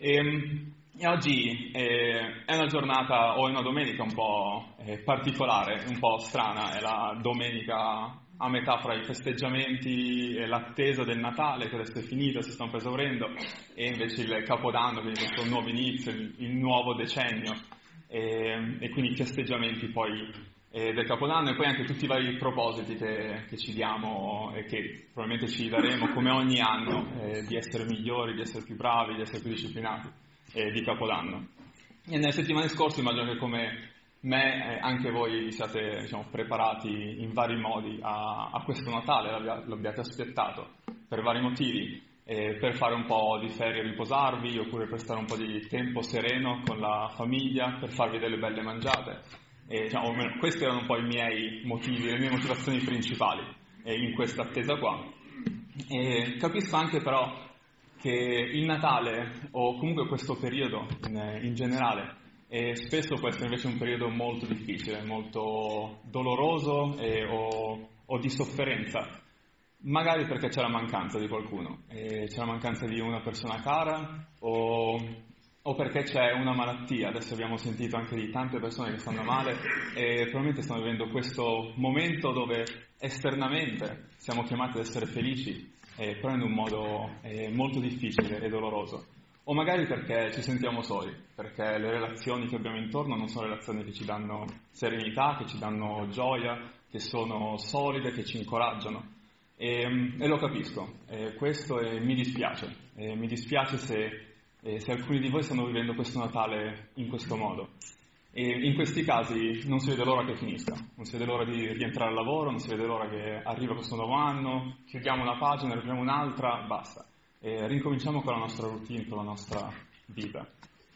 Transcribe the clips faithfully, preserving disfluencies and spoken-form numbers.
E, e oggi eh, è una giornata, o è una domenica un po' eh, particolare, un po' strana, è la domenica a metà fra i festeggiamenti e l'attesa del Natale, che adesso è finita, si sta un po' esaurendo, e invece il Capodanno, quindi questo nuovo inizio, il, il nuovo decennio, e, e quindi i festeggiamenti poi eh, del Capodanno, e poi anche tutti i vari propositi che, che ci diamo e che probabilmente ci daremo come ogni anno, eh, di essere migliori, di essere più bravi, di essere più disciplinati eh, di Capodanno. E nelle settimane scorse immagino che come me, eh, anche voi siate, diciamo, preparati in vari modi a, a questo Natale, l'abbia, l'abbiate aspettato per vari motivi, eh, per fare un po' di ferie e riposarvi, oppure per stare un po' di tempo sereno con la famiglia, per farvi delle belle mangiate. E, diciamo, almeno, questi erano un po' i miei motivi, le mie motivazioni principali eh, in questa attesa qua. E capisco anche però che il Natale, o comunque questo periodo in, in generale, e spesso può essere invece un periodo molto difficile, molto doloroso e, o, o di sofferenza, magari perché c'è la mancanza di qualcuno, e c'è la mancanza di una persona cara o, o perché c'è una malattia. Adesso abbiamo sentito anche di tante persone che stanno male e probabilmente stanno vivendo questo momento dove esternamente siamo chiamati ad essere felici, eh, però in un modo eh, molto difficile e doloroso. O magari perché ci sentiamo soli, perché le relazioni che abbiamo intorno non sono relazioni che ci danno serenità, che ci danno gioia, che sono solide, che ci incoraggiano. E, e lo capisco, e questo e mi dispiace. E mi dispiace se, e se alcuni di voi stanno vivendo questo Natale in questo modo. E in questi casi non si vede l'ora che finisca, non si vede l'ora di rientrare al lavoro, non si vede l'ora che arriva questo nuovo anno, chiudiamo una pagina, apriamo un'altra, basta. E ricominciamo con la nostra routine, con la nostra vita.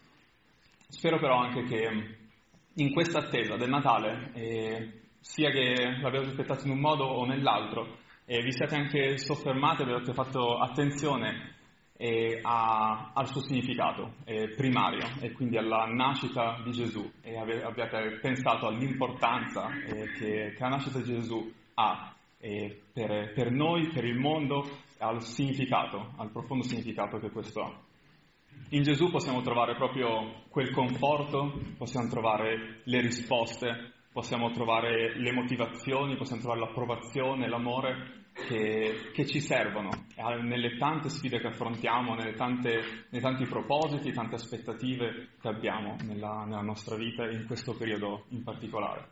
Spero però anche che in questa attesa del Natale, eh, sia che l'abbiate aspettato in un modo o nell'altro, eh, vi siate anche soffermati, abbiate fatto attenzione eh, a, al suo significato eh, primario, e quindi alla nascita di Gesù, e ave, abbiate pensato all'importanza eh, che, che la nascita di Gesù ha eh, per, per noi, per il mondo, al significato, al profondo significato che questo ha. In Gesù possiamo trovare proprio quel conforto, possiamo trovare le risposte, possiamo trovare le motivazioni, possiamo trovare l'approvazione, l'amore che, che ci servono nelle tante sfide che affrontiamo, nelle tante, nei tanti propositi, tante aspettative che abbiamo nella, nella nostra vita e in questo periodo in particolare.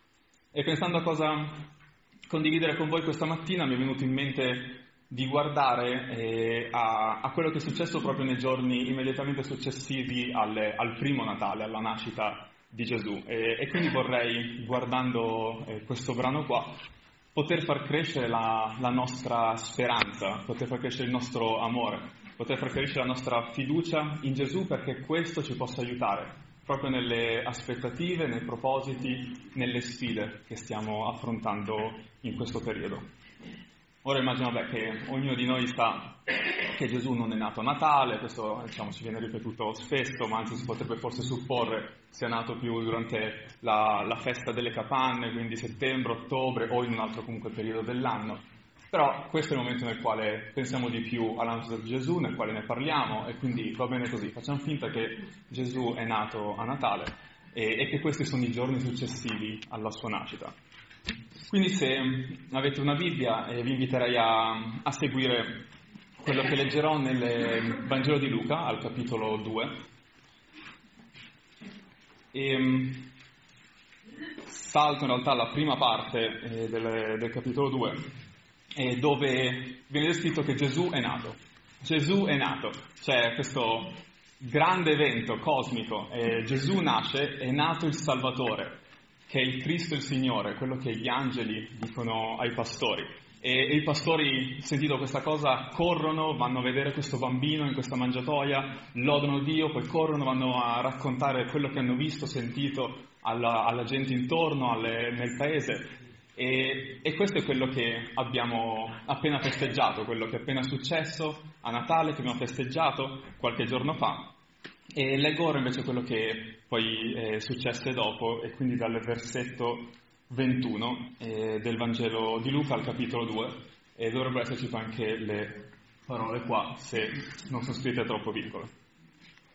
E pensando a cosa condividere con voi questa mattina, mi è venuto in mente di guardare eh, a, a quello che è successo proprio nei giorni immediatamente successivi al, al primo Natale, alla nascita di Gesù. E, e quindi vorrei, guardando eh, questo brano qua, poter far crescere la, la nostra speranza, poter far crescere il nostro amore, poter far crescere la nostra fiducia in Gesù, perché questo ci possa aiutare proprio nelle aspettative, nei propositi, nelle sfide che stiamo affrontando in questo periodo. Ora immagino beh, che ognuno di noi sa che Gesù non è nato a Natale, questo diciamo, ci viene ripetuto spesso, ma anzi si potrebbe forse supporre sia nato più durante la, la festa delle capanne, quindi settembre, ottobre o in un altro comunque periodo dell'anno. Però questo è il momento nel quale pensiamo di più alla nascita di Gesù, nel quale ne parliamo, e quindi va bene così, facciamo finta che Gesù è nato a Natale e, e che questi sono i giorni successivi alla sua nascita. Quindi se avete una Bibbia eh, vi inviterei a, a seguire quello che leggerò nel Vangelo di Luca, al capitolo due. E salto in realtà alla prima parte eh, del, del capitolo due, eh, dove viene descritto che Gesù è nato. Gesù è nato, c'è questo grande evento cosmico, eh, Gesù nasce, è nato il Salvatore, che è il Cristo il Signore, quello che gli angeli dicono ai pastori. E, e i pastori, sentito questa cosa, corrono, vanno a vedere questo bambino in questa mangiatoia, lodano Dio, poi corrono, vanno a raccontare quello che hanno visto, sentito alla, alla gente intorno, alle, nel paese. E, e questo è quello che abbiamo appena festeggiato, quello che è appena successo a Natale, che abbiamo festeggiato qualche giorno fa. E leggo ora invece quello che poi è successo dopo, e quindi dal versetto ventuno eh, del Vangelo di Luca al capitolo due, e dovrebbero esserci anche le parole qua, se non sono scritte troppo piccole.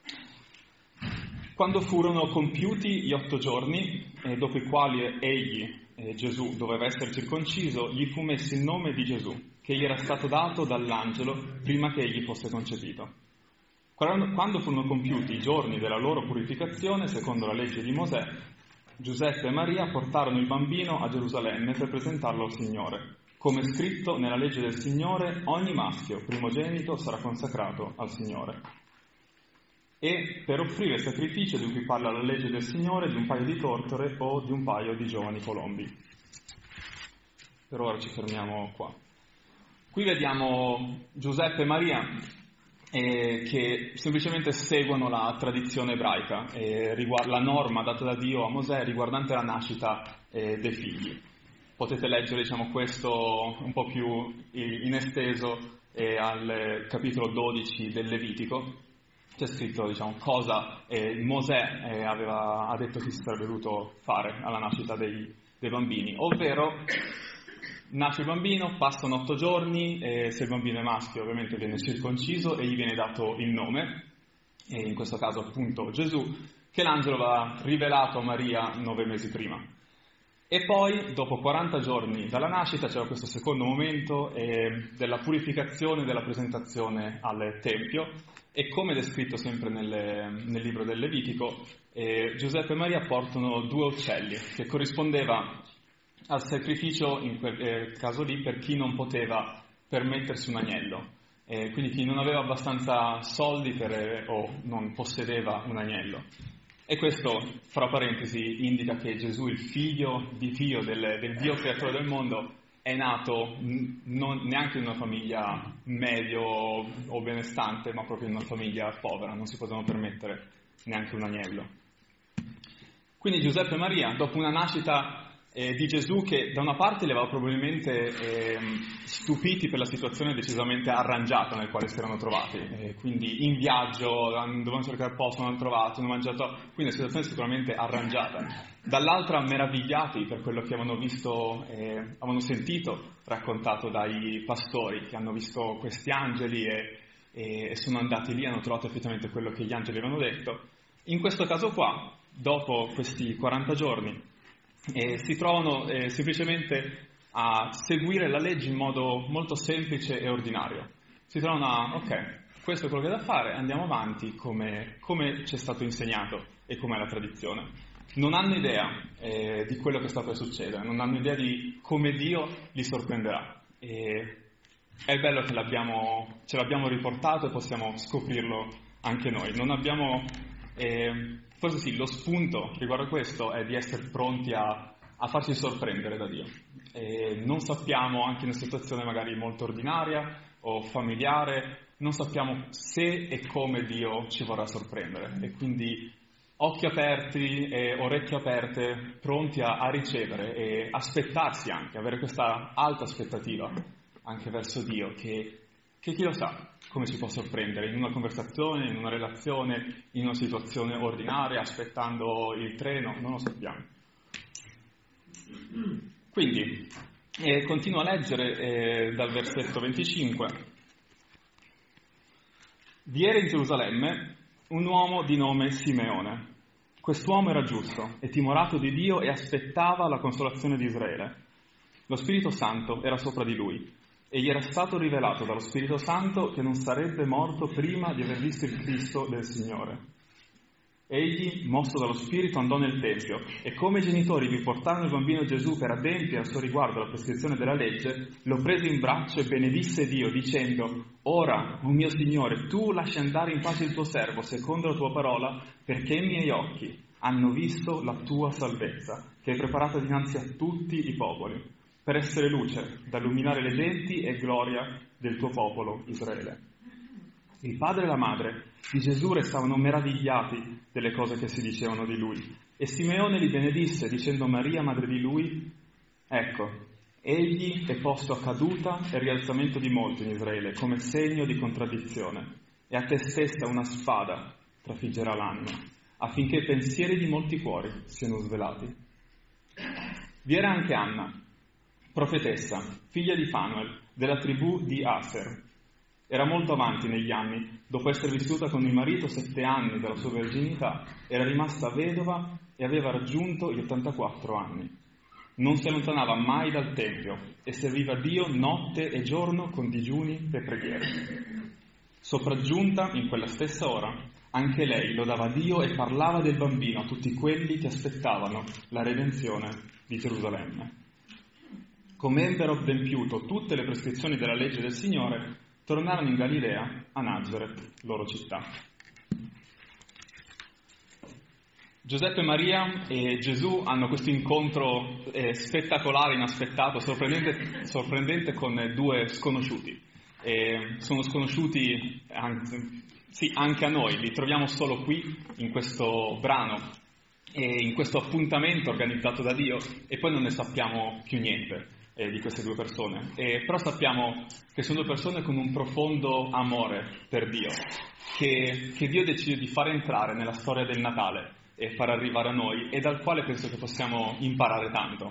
Quando furono compiuti gli otto giorni, eh, dopo i quali egli, eh, Gesù, doveva essere circonciso, gli fu messo il nome di Gesù, che gli era stato dato dall'angelo prima che egli fosse concepito. Quando furono compiuti i giorni della loro purificazione, secondo la legge di Mosè, Giuseppe e Maria portarono il bambino a Gerusalemme per presentarlo al Signore. Come è scritto nella legge del Signore, ogni maschio primogenito sarà consacrato al Signore. E per offrire il sacrificio di cui parla la legge del Signore, di un paio di tortore o di un paio di giovani colombi. Per ora ci fermiamo qua. Qui vediamo Giuseppe e Maria eh, che semplicemente seguono la tradizione ebraica, eh, riguarda la norma data da Dio a Mosè riguardante la nascita eh, dei figli. Potete leggere, diciamo, questo un po' più in esteso eh, al capitolo dodici del Levitico. C'è scritto, diciamo, cosa eh, Mosè eh, aveva, ha detto che si sarebbe dovuto fare alla nascita dei, dei bambini, ovvero nasce il bambino, passano otto giorni, e se il bambino è maschio ovviamente viene circonciso e gli viene dato il nome, e in questo caso appunto Gesù, che l'angelo aveva rivelato a Maria nove mesi prima. E poi, dopo quaranta giorni dalla nascita, c'era questo secondo momento eh, della purificazione e della presentazione al Tempio, e come descritto sempre nelle, nel libro del Levitico, eh, Giuseppe e Maria portano due uccelli, che corrispondeva al sacrificio in quel eh, caso lì per chi non poteva permettersi un agnello, eh, quindi chi non aveva abbastanza soldi per, eh, o non possedeva un agnello. E questo, fra parentesi, indica che Gesù, il figlio di Dio, del, del Dio creatore del mondo, è nato non, neanche in una famiglia medio o benestante, ma proprio in una famiglia povera, non si potevano permettere neanche un agnello. Quindi Giuseppe e Maria, dopo una nascita eh, di Gesù che da una parte li aveva probabilmente eh, stupiti per la situazione decisamente arrangiata nel quale si erano trovati, eh, quindi in viaggio, dovevano cercare posto, non hanno trovato, hanno mangiato, quindi una situazione sicuramente arrangiata. Dall'altra meravigliati per quello che avevano visto, eh, avevano sentito raccontato dai pastori, che hanno visto questi angeli e, e sono andati lì, hanno trovato effettivamente quello che gli angeli avevano detto. In questo caso qua, dopo questi quaranta giorni, eh, si trovano eh, semplicemente a seguire la legge in modo molto semplice e ordinario. Si trovano a, ok, questo è quello che è da fare, andiamo avanti come, come ci è stato insegnato e come è la tradizione. Non hanno idea eh, di quello che sta per succedere, non hanno idea di come Dio li sorprenderà. E è bello che l'abbiamo, ce l'abbiamo riportato e possiamo scoprirlo anche noi. Non abbiamo, eh, forse sì, lo spunto riguardo a questo è di essere pronti a, a farci sorprendere da Dio. E non sappiamo, anche in una situazione magari molto ordinaria o familiare, non sappiamo se e come Dio ci vorrà sorprendere. E quindi occhi aperti e orecchie aperte, pronti a, a ricevere e aspettarsi anche, avere questa alta aspettativa anche verso Dio, che, che chi lo sa come ci può sorprendere in una conversazione, in una relazione, in una situazione ordinaria, aspettando il treno, non lo sappiamo. Quindi, eh, continuo a leggere eh, dal versetto venticinque. Vi era in Gerusalemme un uomo di nome Simeone. Quest'uomo era giusto e timorato di Dio e aspettava la consolazione di Israele. Lo Spirito Santo era sopra di lui e gli era stato rivelato dallo Spirito Santo che non sarebbe morto prima di aver visto il Cristo del Signore. Egli, mosso dallo Spirito, andò nel Tempio e come i genitori vi portarono il bambino Gesù per adempiere a suo riguardo la prescrizione della legge, lo prese in braccio e benedisse Dio dicendo: «Ora, o mio Signore, tu lasci andare in pace il tuo servo secondo la tua parola, perché i miei occhi hanno visto la tua salvezza, che hai preparata dinanzi a tutti i popoli, per essere luce, da illuminare le genti e gloria del tuo popolo Israele». Il padre e la madre di Gesù restavano meravigliati delle cose che si dicevano di lui. E Simeone li benedisse, dicendo a Maria, madre di lui: «Ecco, egli è posto a caduta e rialzamento di molti in Israele, come segno di contraddizione. E a te stessa una spada trafiggerà l'anima, affinché i pensieri di molti cuori siano svelati». Vi era anche Anna, profetessa, figlia di Fanuel, della tribù di Aser. Era molto avanti negli anni, dopo essere vissuta con il marito sette anni della sua verginità, era rimasta vedova e aveva raggiunto gli ottantaquattro anni. Non si allontanava mai dal Tempio e serviva Dio notte e giorno con digiuni e preghiere. Sopraggiunta in quella stessa ora, anche lei lodava Dio e parlava del bambino a tutti quelli che aspettavano la redenzione di Gerusalemme. Come ebbero adempiuto tutte le prescrizioni della legge del Signore, tornarono in Galilea, a Nazaret, loro città. Giuseppe, Maria e Gesù hanno questo incontro eh, spettacolare, inaspettato, sorprendente, sorprendente con due sconosciuti. E sono sconosciuti anzi, sì, anche a noi, li troviamo solo qui, in questo brano, e in questo appuntamento organizzato da Dio, e poi non ne sappiamo più niente eh, di queste due persone. E, però sappiamo che sono due persone con un profondo amore per Dio, che, che Dio decide di far entrare nella storia del Natale e far arrivare a noi, e dal quale penso che possiamo imparare tanto.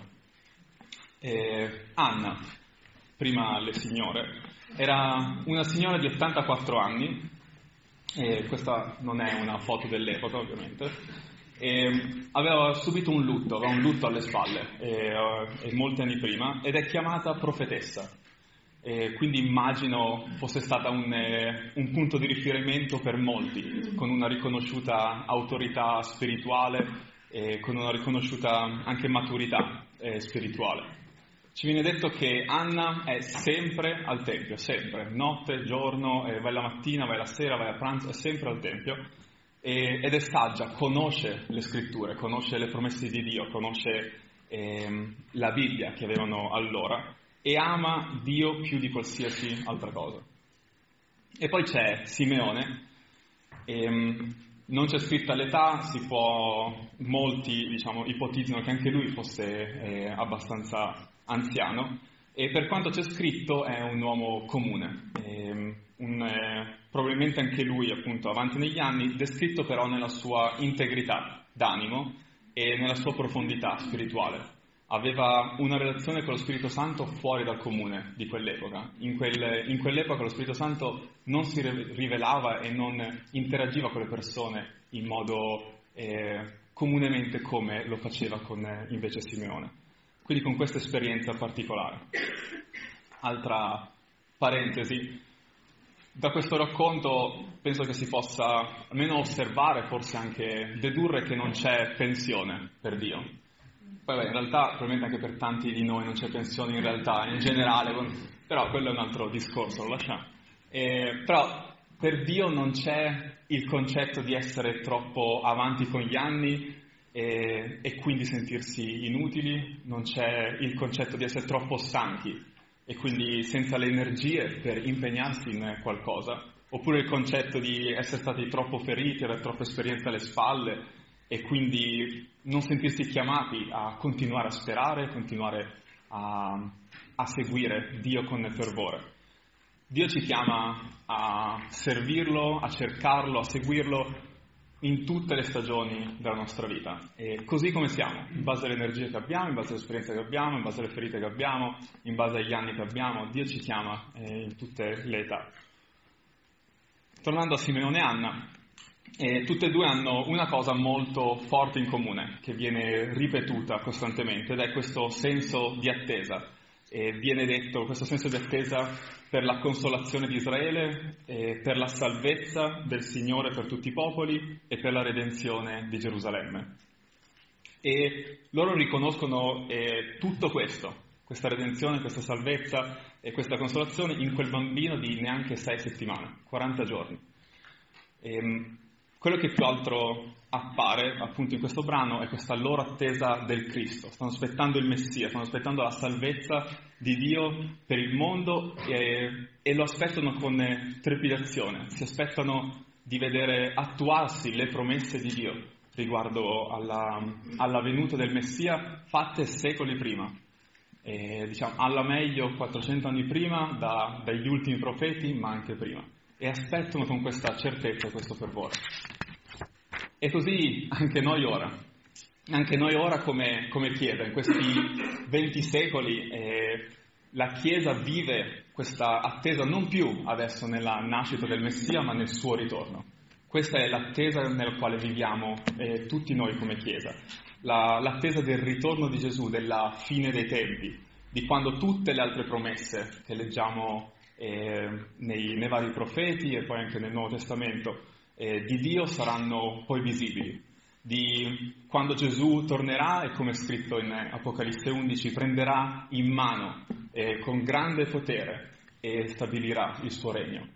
Eh, Anna, prima le signore, era una signora di ottantaquattro anni, e questa non è una foto dell'epoca ovviamente, e aveva subito un lutto, aveva un lutto alle spalle, e, e molti anni prima, ed è chiamata profetessa. E quindi immagino fosse stata un, eh, un punto di riferimento per molti, con una riconosciuta autorità spirituale e con una riconosciuta anche maturità eh, spirituale. Ci viene detto che Anna è sempre al Tempio, sempre, notte, giorno, eh, vai la mattina, vai la sera, vai a pranzo, è sempre al Tempio, e, ed è saggia, conosce le scritture, conosce le promesse di Dio, conosce eh, la Bibbia che avevano allora, e ama Dio più di qualsiasi altra cosa. E poi c'è Simeone, ehm, non c'è scritta l'età, si può, molti diciamo ipotizzano che anche lui fosse eh, abbastanza anziano, e per quanto c'è scritto è un uomo comune, ehm, un, eh, probabilmente anche lui appunto avanti negli anni, descritto però nella sua integrità d'animo e nella sua profondità spirituale. Aveva una relazione con lo Spirito Santo fuori dal comune di quell'epoca. In, quel, in quell'epoca lo Spirito Santo non si rivelava e non interagiva con le persone in modo eh, comunemente come lo faceva con eh, invece Simeone. Quindi con questa esperienza particolare. Altra parentesi. Da questo racconto penso che si possa almeno osservare, forse anche dedurre che non c'è pensione per Dio. Poi beh, in realtà probabilmente anche per tanti di noi non c'è pensione in realtà, in generale, però quello è un altro discorso, lo lasciamo. Eh, però per Dio non c'è il concetto di essere troppo avanti con gli anni e, e quindi sentirsi inutili, non c'è il concetto di essere troppo stanchi e quindi senza le energie per impegnarsi in qualcosa, oppure il concetto di essere stati troppo feriti, avere troppe esperienze alle spalle, e quindi non sentirsi chiamati a continuare a sperare, continuare a, a seguire Dio con fervore. Dio ci chiama a servirlo, a cercarlo, a seguirlo in tutte le stagioni della nostra vita, e così come siamo, in base alle energie che abbiamo, in base all'esperienza che abbiamo, in base alle ferite che abbiamo, in base agli anni che abbiamo, Dio ci chiama eh, in tutte le età. Tornando a Simeone e Anna, E tutte e due hanno una cosa molto forte in comune, che viene ripetuta costantemente, ed è questo senso di attesa. E viene detto questo senso di attesa per la consolazione di Israele, e per la salvezza del Signore per tutti i popoli e per la redenzione di Gerusalemme. E loro riconoscono eh, tutto questo, questa redenzione, questa salvezza e questa consolazione in quel bambino di neanche sei settimane, quaranta giorni. E, Quello che più altro appare appunto in questo brano è questa loro attesa del Cristo. Stanno aspettando il Messia, stanno aspettando la salvezza di Dio per il mondo e, e lo aspettano con trepidazione. Si aspettano di vedere attuarsi le promesse di Dio riguardo alla, alla venuta del Messia fatte secoli prima. E, diciamo, alla meglio quattrocento anni prima da, dagli ultimi profeti, ma anche prima. E aspettano con questa certezza, questo fervore. E così anche noi ora, anche noi ora come, come Chiesa, in questi venti secoli, eh, la Chiesa vive questa attesa non più adesso nella nascita del Messia, ma nel suo ritorno. Questa è l'attesa nella quale viviamo eh, tutti noi come Chiesa, La, l'attesa del ritorno di Gesù, della fine dei tempi, di quando tutte le altre promesse che leggiamo eh, nei, nei vari profeti e poi anche nel Nuovo Testamento eh, di Dio saranno poi visibili, di quando Gesù tornerà e, come è scritto in Apocalisse undici, prenderà in mano eh, con grande potere e stabilirà il suo regno.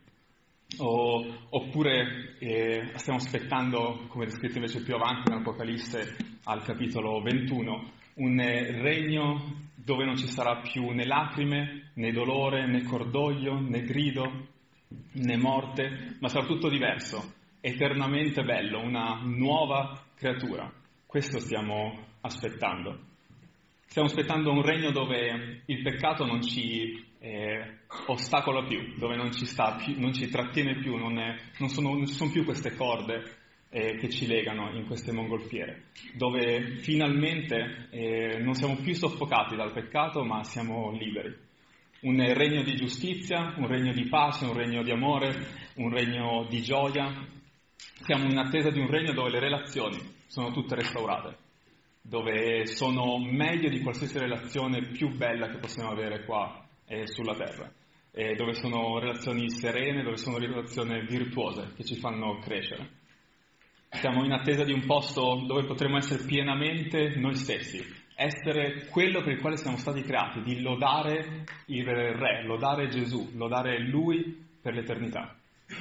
O, oppure eh, stiamo aspettando, come descritto invece più avanti in Apocalisse al capitolo ventuno, un eh, regno dove non ci sarà più né lacrime, né dolore, né cordoglio, né grido, né morte, ma sarà tutto diverso, eternamente bello, una nuova creatura. Questo stiamo aspettando. Stiamo aspettando un regno dove il peccato non ci eh, ostacola più, dove non ci sta più, non ci trattiene più, non, è, non, sono, non ci sono più queste corde eh, che ci legano in queste mongolfiere, dove finalmente eh, non siamo più soffocati dal peccato, ma siamo liberi. Un regno di giustizia, un regno di pace, un regno di amore, un regno di gioia. Siamo in attesa di un regno dove le relazioni sono tutte restaurate, dove sono meglio di qualsiasi relazione più bella che possiamo avere qua eh, sulla terra, eh, dove sono relazioni serene, dove sono relazioni virtuose che ci fanno crescere. Siamo in attesa di un posto dove potremo essere pienamente noi stessi, essere quello per il quale siamo stati creati, di lodare il Re, lodare Gesù, lodare Lui per l'eternità.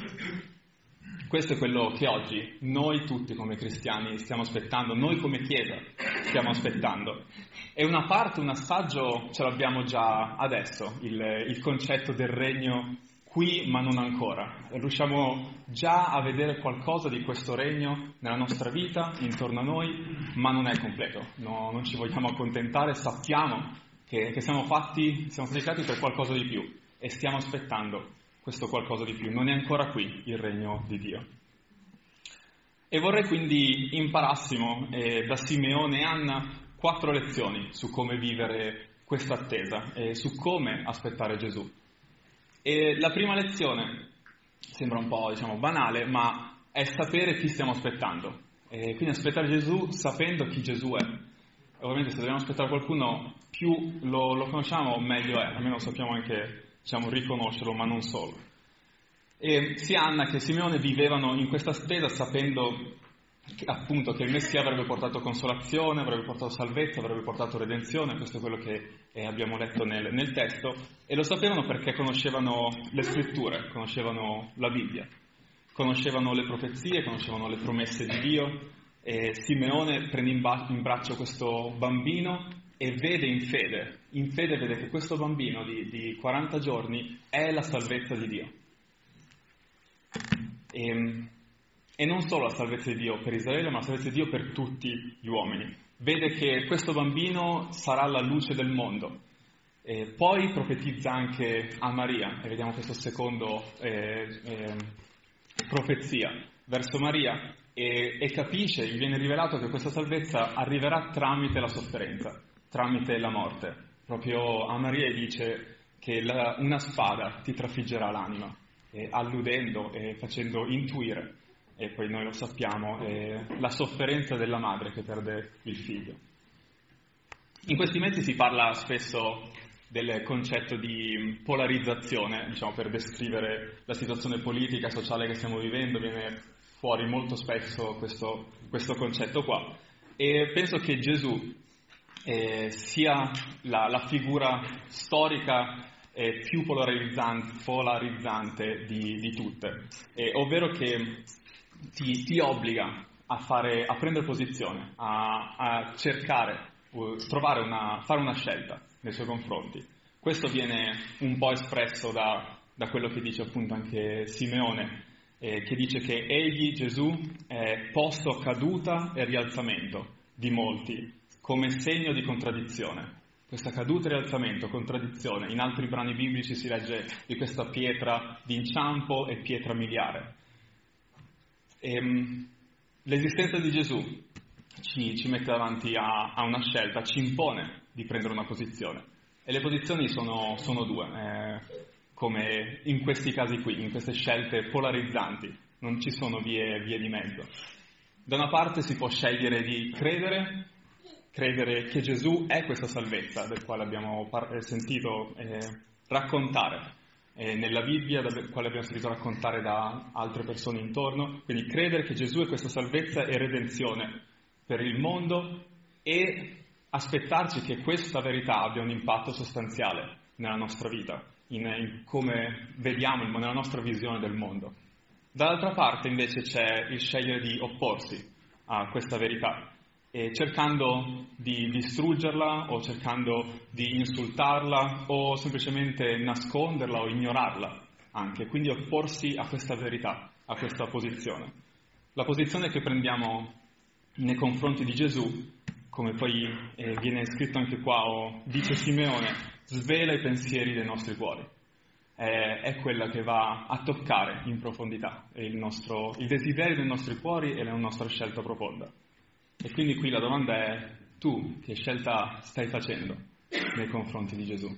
Questo è quello che oggi noi tutti come cristiani stiamo aspettando, noi come Chiesa stiamo aspettando. E una parte, un assaggio ce l'abbiamo già adesso, il, il concetto del regno qui ma non ancora. Riusciamo già a vedere qualcosa di questo regno nella nostra vita, intorno a noi, ma non è completo. No, non ci vogliamo accontentare, sappiamo che, che siamo fatti, siamo stati creati per qualcosa di più e stiamo aspettando questo qualcosa di più. Non è ancora qui il regno di Dio. E vorrei quindi imparassimo eh, da Simeone e Anna quattro lezioni su come vivere questa attesa e su come aspettare Gesù. E la prima lezione sembra un po', diciamo, banale, ma è sapere chi stiamo aspettando. E quindi aspettare Gesù sapendo chi Gesù è. Ovviamente se dobbiamo aspettare qualcuno, più lo, lo conosciamo meglio è, almeno sappiamo anche, diciamo, riconoscerlo, ma non solo. E sia Anna che Simeone vivevano in questa attesa sapendo che, appunto, che il Messia avrebbe portato consolazione, avrebbe portato salvezza, avrebbe portato redenzione. Questo è quello che eh, abbiamo letto nel, nel testo, e lo sapevano perché conoscevano le scritture, conoscevano la Bibbia, conoscevano le profezie, conoscevano le promesse di Dio. E Simeone prende in, ba- in braccio questo bambino e vede in fede, in fede vede che questo bambino di, di quaranta giorni è la salvezza di Dio. E, e non solo la salvezza di Dio per Israele, ma la salvezza di Dio per tutti gli uomini. Vede che questo bambino sarà la luce del mondo. E poi profetizza anche a Maria, e vediamo questo secondo eh, eh, profezia verso Maria, e, e capisce, gli viene rivelato che questa salvezza arriverà tramite la sofferenza, tramite la morte. Proprio a Maria dice che la, una spada ti trafiggerà l'anima, eh, alludendo e facendo intuire, e poi noi lo sappiamo, eh, la sofferenza della madre che perde il figlio. In questi mesi si parla spesso del concetto di polarizzazione, diciamo, per descrivere la situazione politica, sociale che stiamo vivendo. Viene fuori molto spesso questo, questo concetto qua, e penso che Gesù eh, sia la, la figura storica eh, più polarizzante, polarizzante di, di tutte, eh, ovvero che ti, ti obbliga a, fare, a prendere posizione, a, a cercare, uh, trovare una, fare una scelta nei suoi confronti. Questo viene un po' espresso da, da quello che dice appunto anche Simeone, eh, che dice che egli, Gesù, è posto caduta e rialzamento di molti come segno di contraddizione. Questa caduta e rialzamento, contraddizione. In altri brani biblici si legge di questa pietra d'inciampo e pietra miliare. E, l'esistenza di Gesù ci, ci mette davanti a, a una scelta, ci impone di prendere una posizione. E le posizioni sono, sono due. Eh, come in questi casi qui, in queste scelte polarizzanti, non ci sono vie, vie di mezzo. Da una parte si può scegliere di credere, credere che Gesù è questa salvezza, del quale abbiamo par- sentito eh, raccontare eh, nella Bibbia, del quale abbiamo sentito raccontare da altre persone intorno, quindi credere che Gesù è questa salvezza e redenzione per il mondo e aspettarci che questa verità abbia un impatto sostanziale nella nostra vita, in, in come vediamo, nella nostra visione del mondo. Dall'altra parte invece c'è il scegliere di opporsi a questa verità, e cercando di distruggerla o cercando di insultarla o semplicemente nasconderla o ignorarla anche, quindi opporsi a questa verità, a questa posizione. La posizione che prendiamo nei confronti di Gesù, come poi eh, viene scritto anche qua, o dice Simeone, svela i pensieri dei nostri cuori. Eh, è quella che va a toccare in profondità il, nostro, il desiderio dei nostri cuori e la nostra scelta profonda. E quindi qui la domanda è: tu che scelta stai facendo nei confronti di Gesù?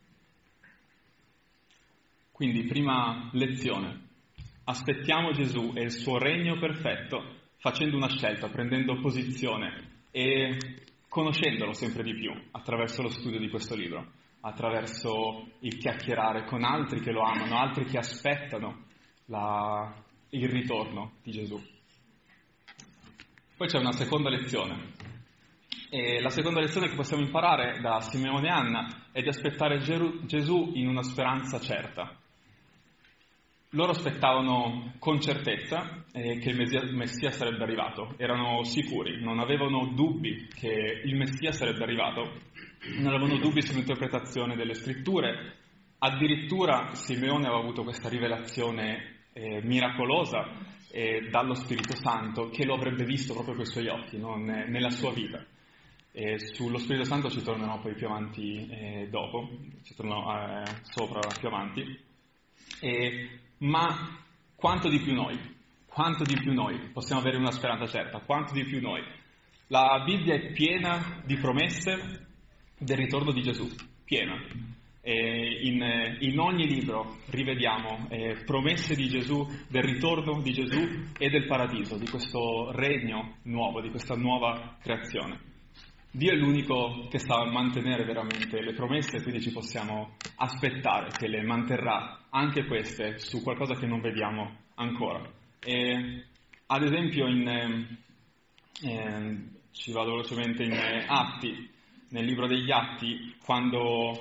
Quindi, prima lezione, aspettiamo Gesù e il suo regno perfetto facendo una scelta, prendendo posizione e conoscendolo sempre di più attraverso lo studio di questo libro, attraverso il chiacchierare con altri che lo amano, altri che aspettano la, il ritorno di Gesù. Poi c'è una seconda lezione, e la seconda lezione che possiamo imparare da Simeone e Anna è di aspettare Geru- Gesù in una speranza certa. Loro aspettavano con certezza eh, che il Messia, Messia sarebbe arrivato, erano sicuri, non avevano dubbi che il Messia sarebbe arrivato, non avevano dubbi sull'interpretazione delle scritture. Addirittura Simeone aveva avuto questa rivelazione eh, miracolosa eh, dallo Spirito Santo, che lo avrebbe visto proprio con i suoi occhi, no? ne, nella sua vita. E sullo Spirito Santo ci tornerò poi più avanti eh, dopo, ci tornerò eh, sopra più avanti. E, ma quanto di più noi, quanto di più noi possiamo avere una speranza certa, quanto di più noi. La Bibbia è piena di promesse del ritorno di Gesù, piena. E in, in ogni libro rivediamo eh, promesse di Gesù, del ritorno di Gesù e del paradiso, di questo regno nuovo, di questa nuova creazione. Dio è l'unico che sa mantenere veramente le promesse, quindi ci possiamo aspettare che le manterrà anche queste su qualcosa che non vediamo ancora. E, ad esempio, in, eh, ci vado velocemente in eh, Atti, nel libro degli Atti, quando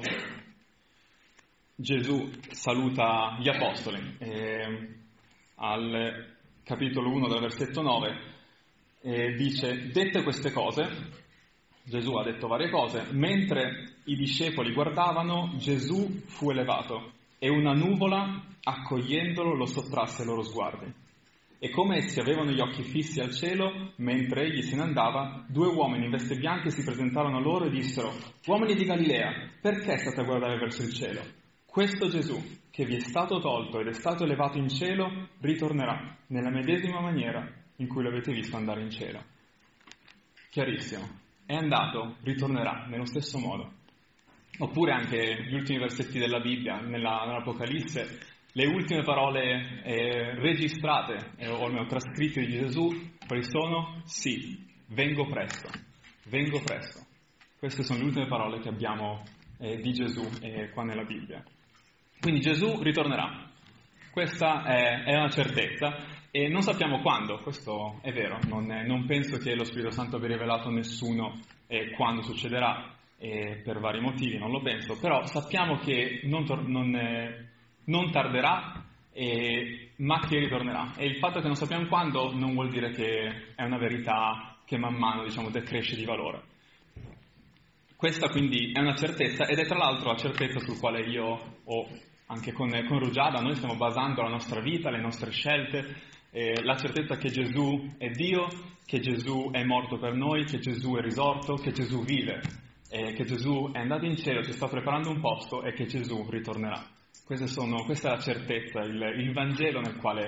Gesù saluta gli Apostoli, eh, al capitolo uno, dal versetto nove, eh, dice: dette queste cose, Gesù ha detto varie cose, mentre i discepoli guardavano, Gesù fu elevato e una nuvola, accogliendolo, lo sottrasse ai loro sguardi. E come essi avevano gli occhi fissi al cielo, mentre egli se ne andava, due uomini in veste bianche si presentarono a loro e dissero: uomini di Galilea, perché state a guardare verso il cielo? Questo Gesù, che vi è stato tolto ed è stato elevato in cielo, ritornerà nella medesima maniera in cui l'avete visto andare in cielo. Chiarissimo. È andato, ritornerà nello stesso modo. Oppure anche gli ultimi versetti della Bibbia, nella, nell'Apocalisse, le ultime parole eh, registrate, eh, o almeno trascritte di Gesù, quali sono? Sì, vengo presto, vengo presto. Queste sono le ultime parole che abbiamo eh, di Gesù eh, qua nella Bibbia. Quindi Gesù ritornerà. Questa è, è una certezza. E non sappiamo quando, questo è vero, non, è, non penso che lo Spirito Santo abbia rivelato a nessuno eh, quando succederà, eh, per vari motivi, non lo penso, però sappiamo che non, tor- non, eh, non tarderà, eh, ma che ritornerà. E il fatto che non sappiamo quando non vuol dire che è una verità che man mano, diciamo, decresce di valore. Questa quindi è una certezza, ed è tra l'altro la certezza sul quale io ho, anche con, con Rugiada, noi stiamo basando la nostra vita, le nostre scelte, Eh, la certezza che Gesù è Dio, che Gesù è morto per noi, che Gesù è risorto, che Gesù vive, eh, che Gesù è andato in cielo, ci sta preparando un posto e che Gesù ritornerà. Queste sono, questa è la certezza, il, il Vangelo nel quale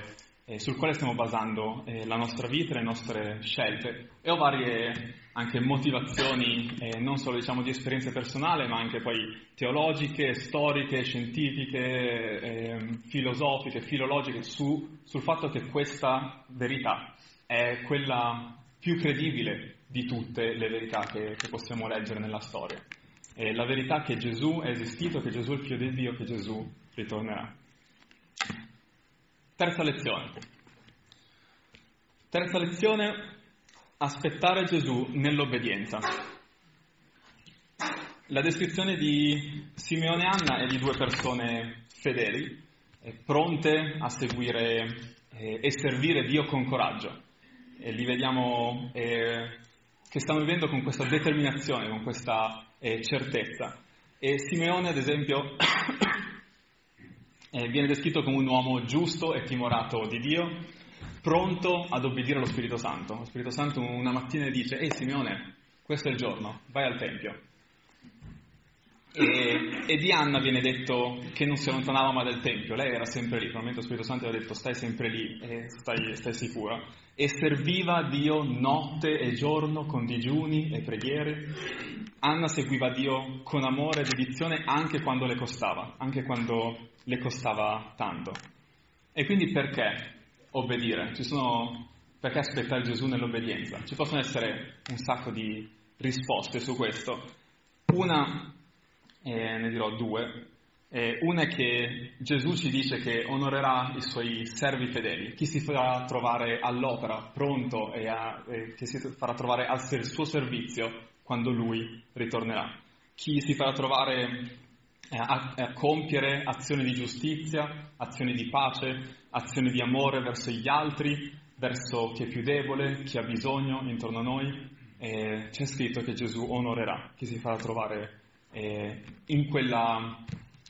eh, sul quale stiamo basando eh, la nostra vita, le nostre scelte, e ho varie anche motivazioni, eh, non solo diciamo di esperienza personale, ma anche poi teologiche, storiche, scientifiche, eh, filosofiche, filologiche, su, sul fatto che questa verità è quella più credibile di tutte le verità che, che possiamo leggere nella storia. È la verità che Gesù è esistito, che Gesù è il Figlio di Dio, che Gesù ritornerà. Terza lezione. Terza lezione, aspettare Gesù nell'obbedienza. La descrizione di Simeone e Anna è di due persone fedeli, pronte a seguire eh, e servire Dio con coraggio. E li vediamo eh, che stanno vivendo con questa determinazione, con questa eh, certezza. E Simeone, ad esempio, eh, viene descritto come un uomo giusto e timorato di Dio, pronto ad obbedire allo Spirito Santo. Lo Spirito Santo una mattina dice: «Ehi Simeone, questo è il giorno, vai al Tempio». E, e di Anna viene detto che non si allontanava mai dal Tempio, lei era sempre lì, probabilmente lo Spirito Santo aveva detto: «Stai sempre lì e stai, stai sicura». E serviva Dio notte e giorno con digiuni e preghiere. Anna seguiva Dio con amore e dedizione anche quando le costava, anche quando le costava tanto. E quindi perché obbedire? Ci sono, perché aspettare Gesù nell'obbedienza? Ci possono essere un sacco di risposte su questo. Una, eh, ne dirò due. Eh, una è che Gesù ci dice che onorerà i suoi servi fedeli, chi si farà trovare all'opera, pronto e, a, e che si farà trovare al ser- suo servizio quando Lui ritornerà. Chi si farà trovare a, a compiere azioni di giustizia, azioni di pace, azioni di amore verso gli altri, verso chi è più debole, chi ha bisogno intorno a noi. Eh, c'è scritto che Gesù onorerà chi si farà trovare eh, in quella...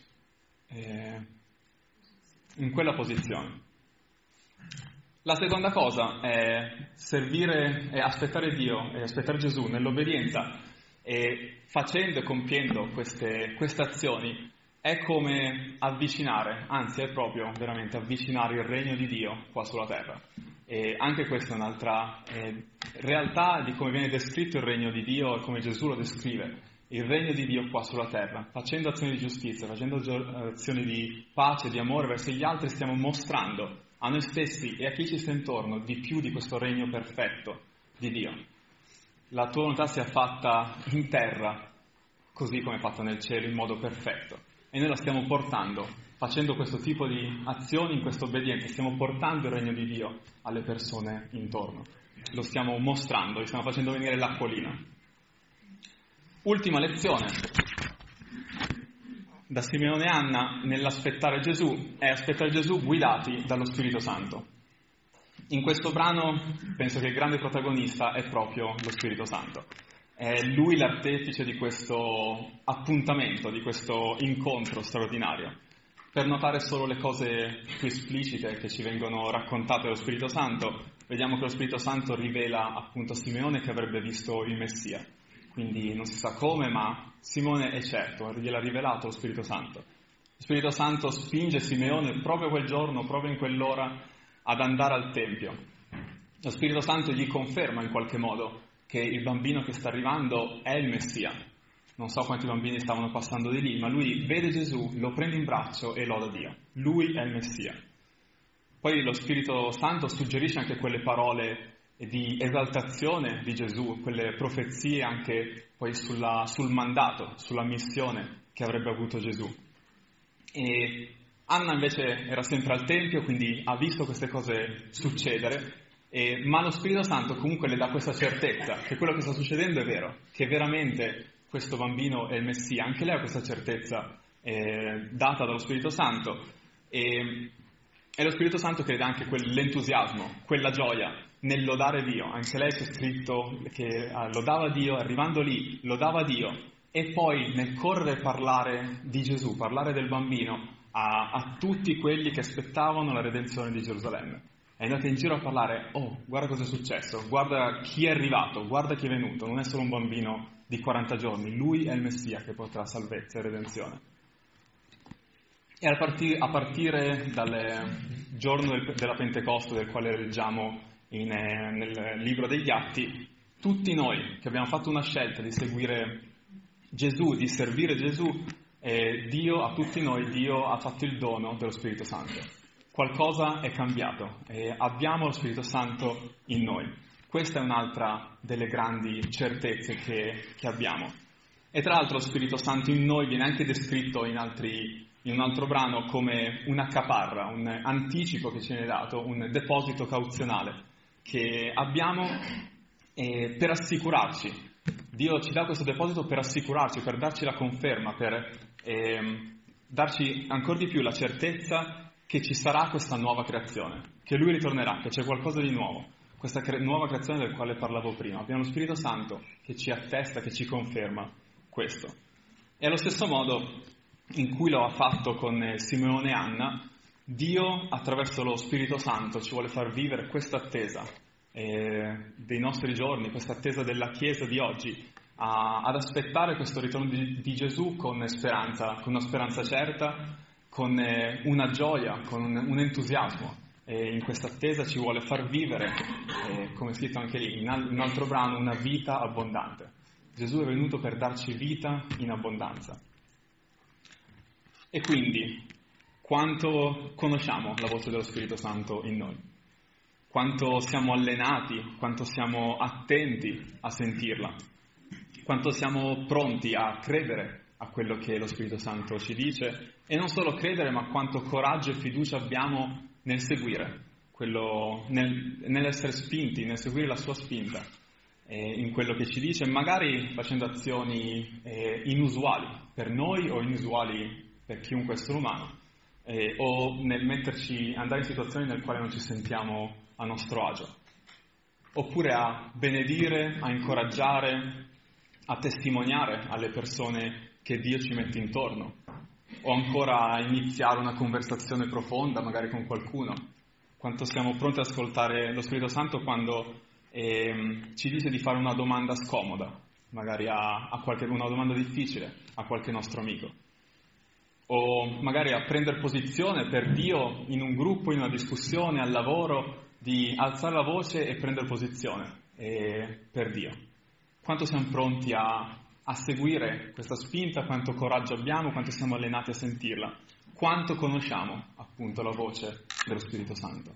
in quella posizione. La seconda cosa è servire e aspettare Dio e aspettare Gesù nell'obbedienza, e facendo e compiendo queste, queste azioni è come avvicinare, anzi è proprio veramente avvicinare il regno di Dio qua sulla terra. E anche questa è un'altra eh, realtà di come viene descritto il regno di Dio e come Gesù lo descrive. Il regno di Dio qua sulla terra, facendo azioni di giustizia, facendo azioni di pace, di amore verso gli altri, stiamo mostrando a noi stessi e a chi ci sta intorno di più di questo regno perfetto di Dio. La tua volontà sia fatta in terra, così come è fatta nel cielo, in modo perfetto. E noi la stiamo portando, facendo questo tipo di azioni, in questa obbedienza, stiamo portando il regno di Dio alle persone intorno. Lo stiamo mostrando, gli stiamo facendo venire l'acquolina. Ultima lezione da Simeone e Anna nell'aspettare Gesù è aspettare Gesù guidati dallo Spirito Santo. In questo brano penso che il grande protagonista è proprio lo Spirito Santo. È lui l'artefice di questo appuntamento, di questo incontro straordinario. Per notare solo le cose più esplicite che ci vengono raccontate dallo Spirito Santo, vediamo che lo Spirito Santo rivela appunto a Simeone che avrebbe visto il Messia. Quindi non si sa come, ma Simone è certo, gliel'ha rivelato lo Spirito Santo. Lo Spirito Santo spinge Simeone proprio quel giorno, proprio in quell'ora, ad andare al Tempio. Lo Spirito Santo gli conferma in qualche modo che il bambino che sta arrivando è il Messia. Non so quanti bambini stavano passando di lì, ma lui vede Gesù, lo prende in braccio e loda Dio. Lui è il Messia. Poi lo Spirito Santo suggerisce anche quelle parole di esaltazione di Gesù, quelle profezie anche poi sulla, sul mandato, sulla missione che avrebbe avuto Gesù. E Anna invece era sempre al Tempio, quindi ha visto queste cose succedere, e, ma lo Spirito Santo comunque le dà questa certezza che quello che sta succedendo è vero, che veramente questo bambino è il Messia. Anche lei ha questa certezza eh, data dallo Spirito Santo, e, e lo Spirito Santo crede anche quell'entusiasmo, quella gioia nel lodare Dio. Anche lei c'è scritto che ah, lodava Dio, arrivando lì lodava Dio, e poi nel correre parlare di Gesù, parlare del bambino a, a tutti quelli che aspettavano la redenzione di Gerusalemme. È andata in giro a parlare: oh, guarda cosa è successo, guarda chi è arrivato, guarda chi è venuto, non è solo un bambino di quaranta giorni, lui è il Messia che porterà salvezza e redenzione. E a partire, a partire dal giorno del, della Pentecoste, del quale leggiamo in, eh, nel libro degli Atti, tutti noi che abbiamo fatto una scelta di seguire Gesù, di servire Gesù, eh, Dio, a tutti noi, Dio ha fatto il dono dello Spirito Santo. Qualcosa è cambiato e abbiamo lo Spirito Santo in noi. Questa è un'altra delle grandi certezze che, che abbiamo. E tra l'altro lo Spirito Santo in noi viene anche descritto in, altri, in un altro brano come una caparra, un anticipo che ci viene dato, un deposito cauzionale che abbiamo eh, per assicurarci. Dio ci dà questo deposito per assicurarci, per darci la conferma, per eh, darci ancora di più la certezza che ci sarà questa nuova creazione, che Lui ritornerà, che c'è qualcosa di nuovo, questa cre- nuova creazione del quale parlavo prima. Abbiamo lo Spirito Santo che ci attesta, che ci conferma questo. E allo stesso modo in cui lo ha fatto con Simeone e Anna, Dio attraverso lo Spirito Santo ci vuole far vivere questa attesa eh, dei nostri giorni, questa attesa della Chiesa di oggi, a, ad aspettare questo ritorno di, di Gesù con speranza, con una speranza certa, con eh, una gioia, con un, un entusiasmo. E in questa attesa ci vuole far vivere, eh, come è scritto anche lì, in, al, in un altro brano, una vita abbondante. Gesù è venuto per darci vita in abbondanza. E quindi, quanto conosciamo la voce dello Spirito Santo in noi? Quanto siamo allenati, quanto siamo attenti a sentirla? Quanto siamo pronti a credere a quello che lo Spirito Santo ci dice? E non solo credere, ma quanto coraggio e fiducia abbiamo nel seguire, quello, nel, nell'essere spinti, nel seguire la sua spinta eh, in quello che ci dice, magari facendo azioni eh, inusuali per noi o inusuali per chiunque essere umano, eh, o nel metterci, andare in situazioni nelle quali non ci sentiamo a nostro agio, oppure a benedire, a incoraggiare, a testimoniare alle persone che Dio ci mette intorno, o ancora a iniziare una conversazione profonda magari con qualcuno. Quanto siamo pronti ad ascoltare lo Spirito Santo quando eh, ci dice di fare una domanda scomoda, magari a, a qualche, una domanda difficile a qualche nostro amico, o magari a prendere posizione per Dio in un gruppo, in una discussione, al lavoro, di alzare la voce e prendere posizione eh, per Dio. Quanto siamo pronti a, a seguire questa spinta, quanto coraggio abbiamo, quanto siamo allenati a sentirla, quanto conosciamo appunto la voce dello Spirito Santo.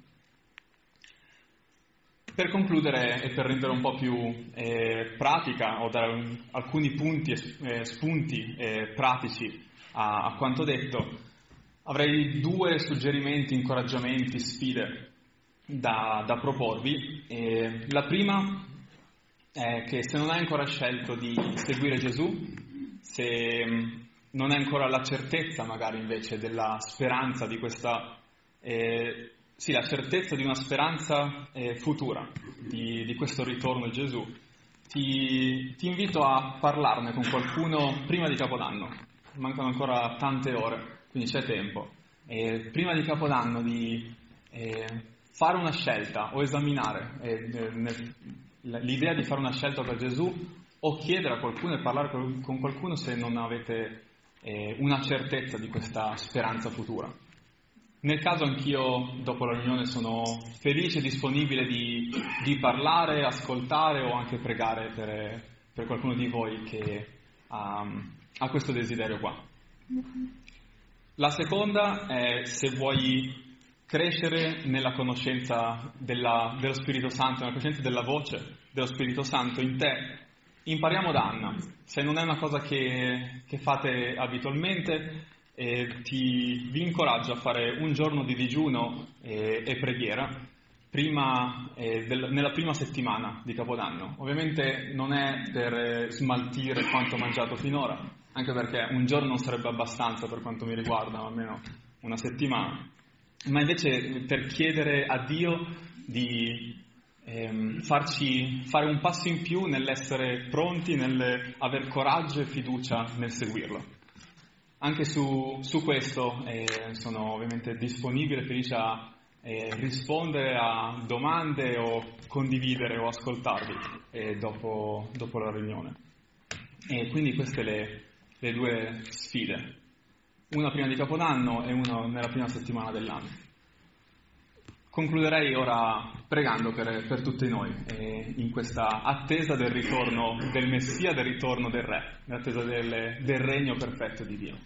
Per concludere e per rendere un po' più eh, pratica o dare un, alcuni punti e eh, spunti eh, pratici a, a quanto detto, avrei due suggerimenti, incoraggiamenti, sfide da, da proporvi. Eh, la prima è che se non hai ancora scelto di seguire Gesù, se non hai ancora la certezza magari invece della speranza di questa, eh, sì, la certezza di una speranza eh, futura, di, di questo ritorno di Gesù, ti, ti invito a parlarne con qualcuno prima di Capodanno. Mancano ancora tante ore, quindi c'è tempo. E prima di Capodanno di eh, fare una scelta o esaminare eh, nel, l'idea di fare una scelta per Gesù, o chiedere a qualcuno e parlare con qualcuno se non avete eh, una certezza di questa speranza futura. Nel caso anch'io dopo la riunione sono felice e disponibile di, di parlare, ascoltare o anche pregare per, per qualcuno di voi che ha, ha questo desiderio qua. La seconda è se vuoi crescere nella conoscenza della, dello Spirito Santo, nella conoscenza della voce dello Spirito Santo in te. Impariamo da Anna. Se non è una cosa che, che fate abitualmente, eh, ti, vi incoraggio a fare un giorno di digiuno e, e preghiera prima, eh, del, nella prima settimana di Capodanno. Ovviamente non è per smaltire quanto mangiato finora, anche perché un giorno non sarebbe abbastanza per quanto mi riguarda, almeno una settimana, ma invece per chiedere a Dio di ehm, farci fare un passo in più nell'essere pronti, nell'aver coraggio e fiducia nel seguirlo. Anche su, su questo eh, sono ovviamente disponibile, felice a eh, rispondere a domande o condividere o ascoltarvi eh, dopo, dopo la riunione. E quindi queste le, le due sfide. una prima di Capodanno e una nella prima settimana dell'anno. Concluderei ora pregando per, per tutti noi, eh, in questa attesa del ritorno del Messia, del ritorno del Re, l'attesa del, del regno perfetto di Dio.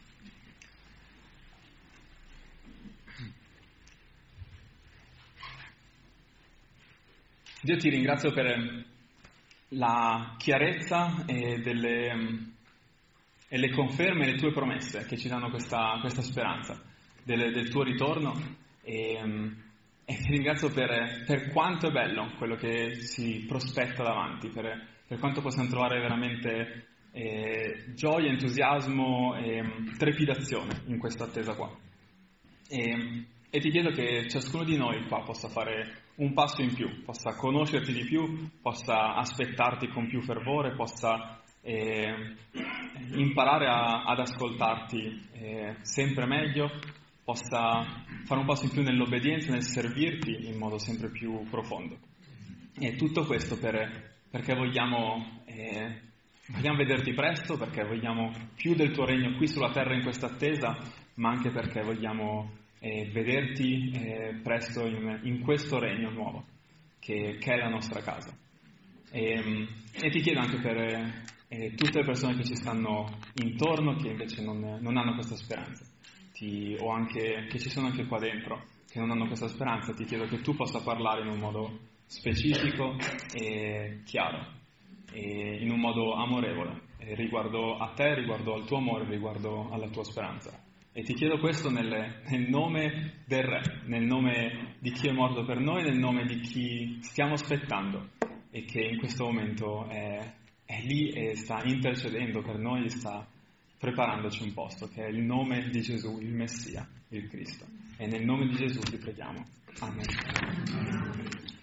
Dio, ti ringrazio per la chiarezza e, delle, e le conferme, le tue promesse che ci danno questa, questa speranza del, del tuo ritorno e, e ti ringrazio per, per quanto è bello quello che si prospetta davanti, per, per quanto possiamo trovare veramente eh, gioia, entusiasmo e trepidazione in questa attesa qua. E, e ti chiedo che ciascuno di noi qua possa fare un passo in più, possa conoscerti di più, possa aspettarti con più fervore, possa eh, imparare a, ad ascoltarti eh, sempre meglio, possa fare un passo in più nell'obbedienza, nel servirti in modo sempre più profondo. E tutto questo per, perché vogliamo, eh, vogliamo vederti presto, perché vogliamo più del tuo regno qui sulla terra in questa attesa, ma anche perché vogliamo e vederti eh, presto in, in questo regno nuovo, che, che è la nostra casa. E, e ti chiedo anche per eh, tutte le persone che ci stanno intorno, che invece non, non hanno questa speranza, ti, o anche che ci sono anche qua dentro, che non hanno questa speranza, ti chiedo che tu possa parlare in un modo specifico e chiaro, e in un modo amorevole, eh, riguardo a te, riguardo al tuo amore, riguardo alla tua speranza. E ti chiedo questo nel, nel nome del Re, nel nome di chi è morto per noi, nel nome di chi stiamo aspettando e che in questo momento è, è lì e sta intercedendo per noi e sta preparandoci un posto, che è il nome di Gesù, il Messia, il Cristo. E nel nome di Gesù ti preghiamo. Amen.